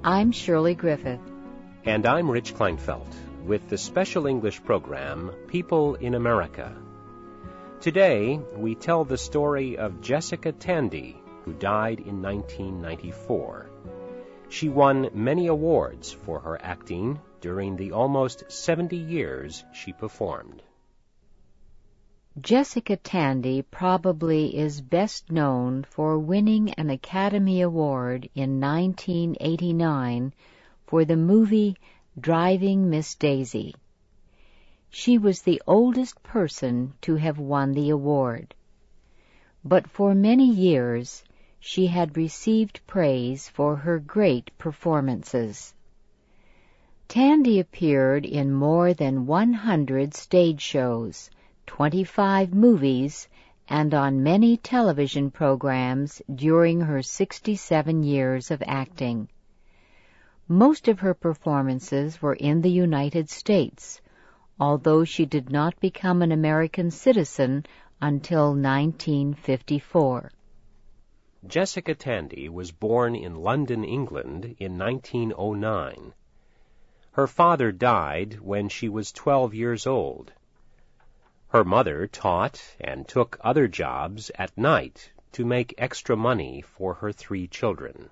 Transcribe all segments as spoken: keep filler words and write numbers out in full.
I'm Shirley Griffith. And I'm Rich Kleinfeld, with the special English program, People in America. Today, we tell the story of Jessica Tandy, who died in nineteen ninety-four. She won many awards for her acting during the almost seventy years she performed. Jessica Tandy probably is best known for winning an Academy Award in nineteen eighty-nine for the movie Driving Miss Daisy. She was the oldest person to have won the award. But for many years, she had received praise for her great performances. Tandy appeared in more than one hundred stage shows, twenty-five movies, and on many television programs during her sixty-seven years of acting. Most of her performances were in the United States, although she did not become an American citizen until nineteen fifty-four. Jessica Tandy was born in London, England in nineteen oh nine. Her father died when she was twelve years old. Her mother taught and took other jobs at night to make extra money for her three children.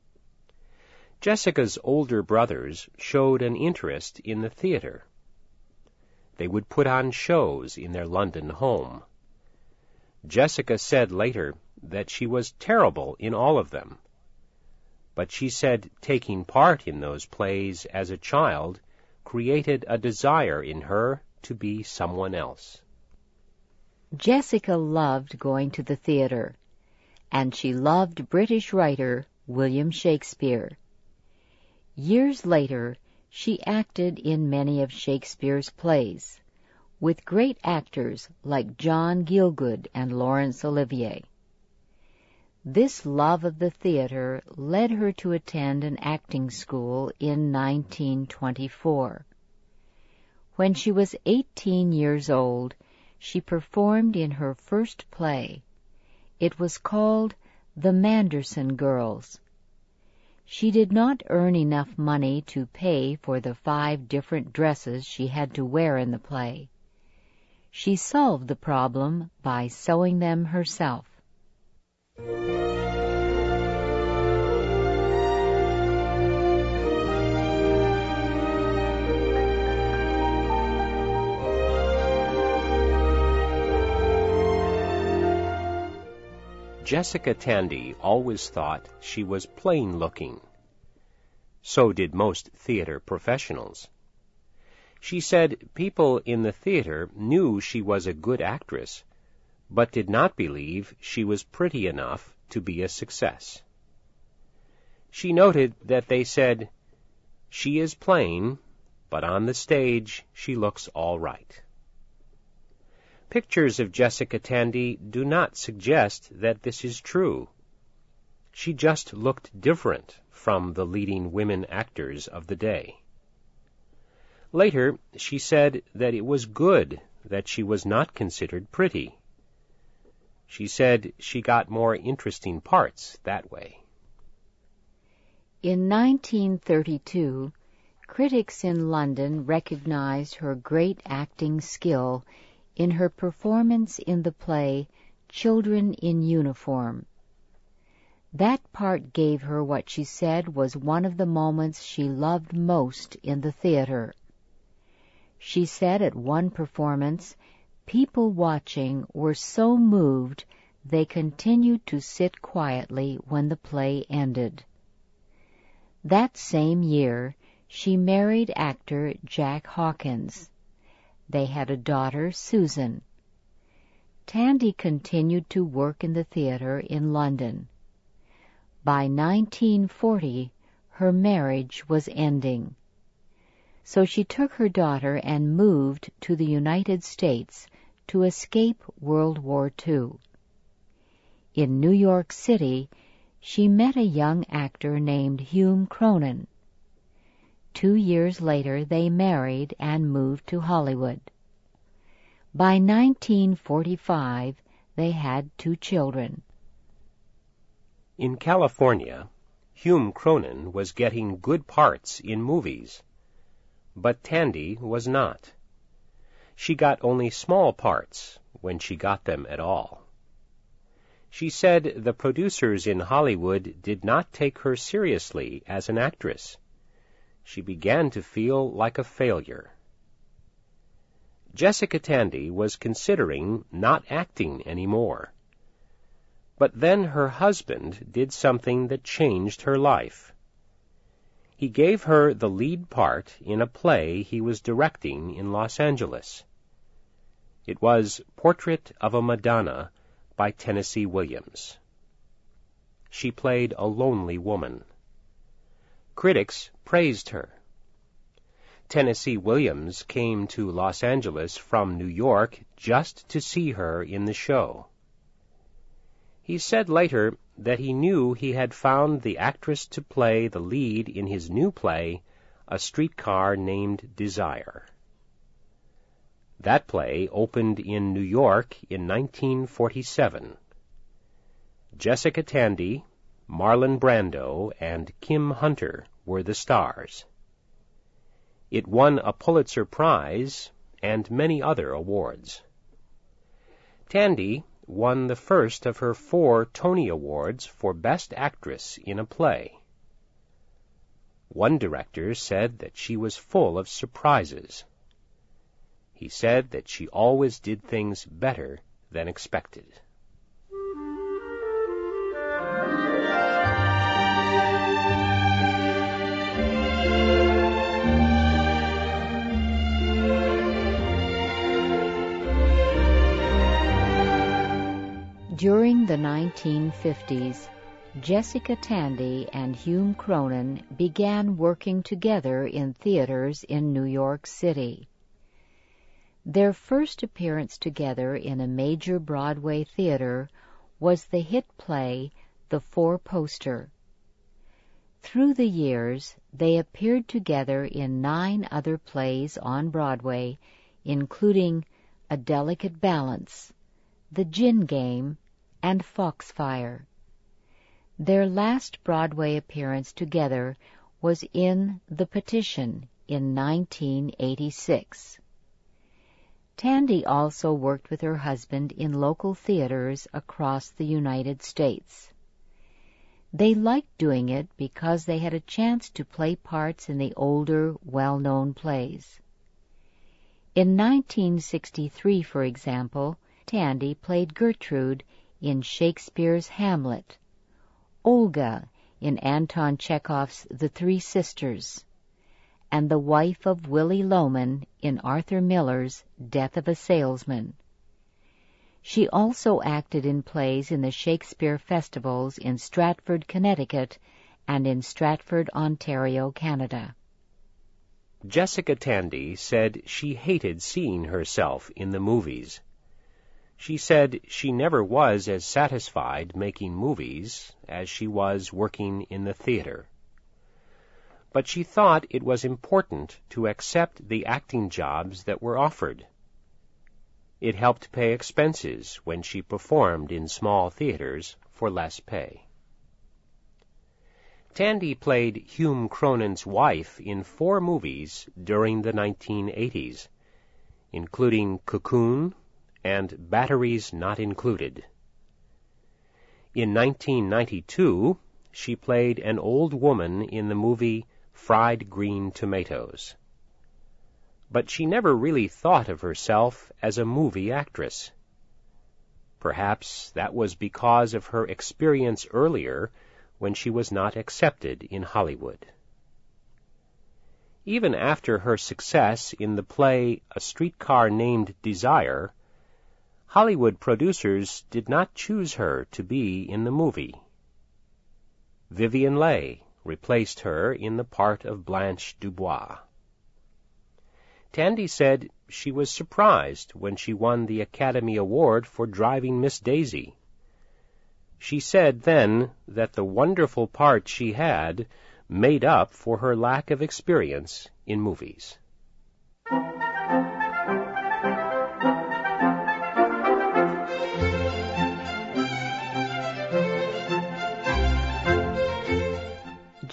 Jessica's older brothers showed an interest in the theater. They would put on shows in their London home. Jessica said later that she was terrible in all of them, but she said taking part in those plays as a child created a desire in her to be someone else. Jessica loved going to the theater, and she loved British writer William Shakespeare. Years later, she acted in many of Shakespeare's plays, with great actors like John Gielgud and Laurence Olivier. This love of the theater led her to attend an acting school in nineteen twenty-four. When she was eighteen years old, she performed in her first play. It was called The Manderson Girls. She did not earn enough money to pay for the five different dresses she had to wear in the play. She solved the problem by sewing them herself. Jessica Tandy always thought she was plain-looking. So did most theater professionals. She said people in the theater knew she was a good actress, but did not believe she was pretty enough to be a success. She noted that they said, "She is plain, but on the stage she looks all right." Pictures of Jessica Tandy do not suggest that this is true. She just looked different from the leading women actors of the day. Later, she said that it was good that she was not considered pretty. She said she got more interesting parts that way. In nineteen thirty-two, critics in London recognized her great acting skill in her performance in the play Children in Uniform. That part gave her what she said was one of the moments she loved most in the theater. She said at one performance, people watching were so moved they continued to sit quietly when the play ended. That same year, she married actor Jack Hawkins. They had a daughter, Susan. Tandy continued to work in the theater in London. By nineteen forty, her marriage was ending. So she took her daughter and moved to the United States to escape World War Two. In New York City, she met a young actor named Hume Cronyn. Two years later, they married and moved to Hollywood. By nineteen forty-five, they had two children. In California, Hume Cronyn was getting good parts in movies, but Tandy was not. She got only small parts, when she got them at all. She said the producers in Hollywood did not take her seriously as an actress. She began to feel like a failure. Jessica Tandy was considering not acting anymore. But then her husband did something that changed her life. He gave her the lead part in a play he was directing in Los Angeles. It was Portrait of a Madonna by Tennessee Williams. She played a lonely woman. Critics praised her. Tennessee Williams came to Los Angeles from New York just to see her in the show. He said later that he knew he had found the actress to play the lead in his new play, A Streetcar Named Desire. That play opened in New York in nineteen forty-seven. Jessica Tandy, Marlon Brando, and Kim Hunter were the stars. It won a Pulitzer Prize and many other awards. Tandy won the first of her four Tony Awards for Best Actress in a Play. One director said that she was full of surprises. He said that she always did things better than expected. During the nineteen fifties, Jessica Tandy and Hume Cronyn began working together in theaters in New York City. Their first appearance together in a major Broadway theater was the hit play The Four Poster. Through the years, they appeared together in nine other plays on Broadway, including A Delicate Balance, The Gin Game, and Foxfire. Their last Broadway appearance together was in The Petition in nineteen eighty-six. Tandy also worked with her husband in local theaters across the United States. They liked doing it because they had a chance to play parts in the older, well-known plays. In nineteen sixty-three, for example, Tandy played Gertrude in Shakespeare's Hamlet, Olga in Anton Chekhov's The Three Sisters, and the wife of Willy Loman in Arthur Miller's Death of a Salesman. She also acted in plays in the Shakespeare festivals in Stratford, Connecticut, and in Stratford, Ontario, Canada. Jessica Tandy said she hated seeing herself in the movies. She said she never was as satisfied making movies as she was working in the theater. But she thought it was important to accept the acting jobs that were offered. It helped pay expenses when she performed in small theaters for less pay. Tandy played Hume Cronyn's wife in four movies during the nineteen eighties, including Cocoon and Batteries Not Included. In nineteen ninety-two, she played an old woman in the movie Fried Green Tomatoes. But she never really thought of herself as a movie actress. Perhaps that was because of her experience earlier when she was not accepted in Hollywood. Even after her success in the play A Streetcar Named Desire, Hollywood producers did not choose her to be in the movie. Vivien Leigh replaced her in the part of Blanche Dubois. Tandy said she was surprised when she won the Academy Award for Driving Miss Daisy. She said then that the wonderful part she had made up for her lack of experience in movies.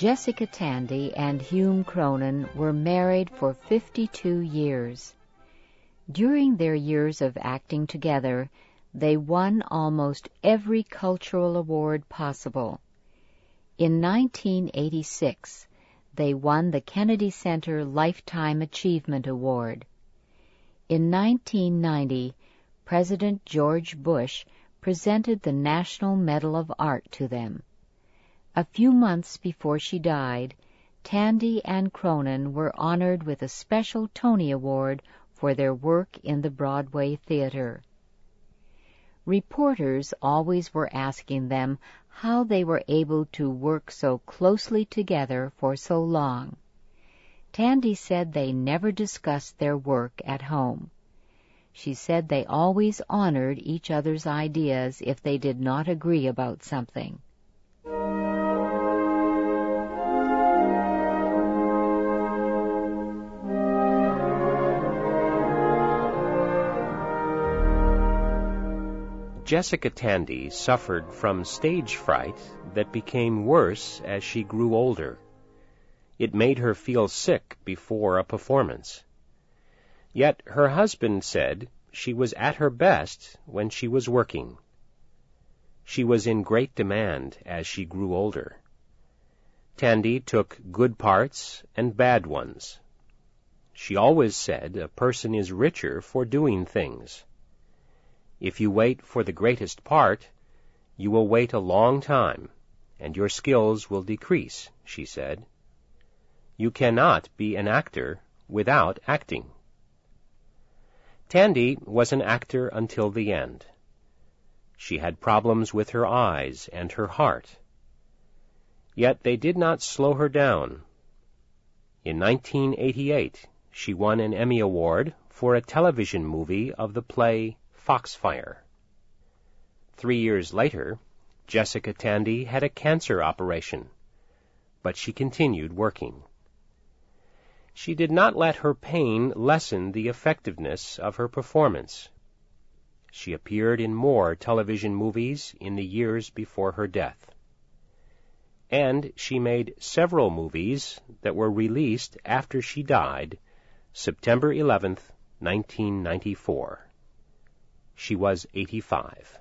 Jessica Tandy and Hume Cronyn were married for fifty-two years. During their years of acting together, they won almost every cultural award possible. In nineteen eighty-six, they won the Kennedy Center Lifetime Achievement Award. In nineteen ninety, President George Bush presented the National Medal of Art to them. A few months before she died, Tandy and Cronyn were honored with a special Tony Award for their work in the Broadway theater. Reporters always were asking them how they were able to work so closely together for so long. Tandy said they never discussed their work at home. She said they always honored each other's ideas if they did not agree about something. Jessica Tandy suffered from stage fright that became worse as she grew older. It made her feel sick before a performance. Yet her husband said she was at her best when she was working. She was in great demand as she grew older. Tandy took good parts and bad ones. She always said a person is richer for doing things. If you wait for the greatest part, you will wait a long time, and your skills will decrease, she said. You cannot be an actor without acting. Tandy was an actor until the end. She had problems with her eyes and her heart. Yet they did not slow her down. In nineteen eighty-eight, she won an Emmy Award for a television movie of the play Foxfire. Three years later, Jessica Tandy had a cancer operation, but she continued working. She did not let her pain lessen the effectiveness of her performance. She appeared in more television movies in the years before her death. And she made several movies that were released after she died, September eleventh, nineteen ninety-four. She was eighty-five.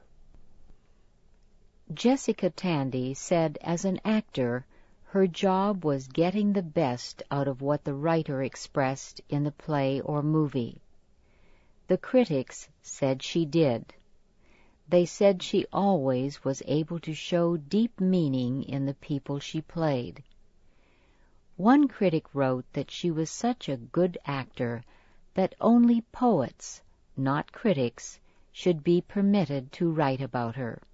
Jessica Tandy said as an actor, her job was getting the best out of what the writer expressed in the play or movie. The critics said she did. They said she always was able to show deep meaning in the people she played. One critic wrote that she was such a good actor that only poets, not critics, should be permitted to write about her.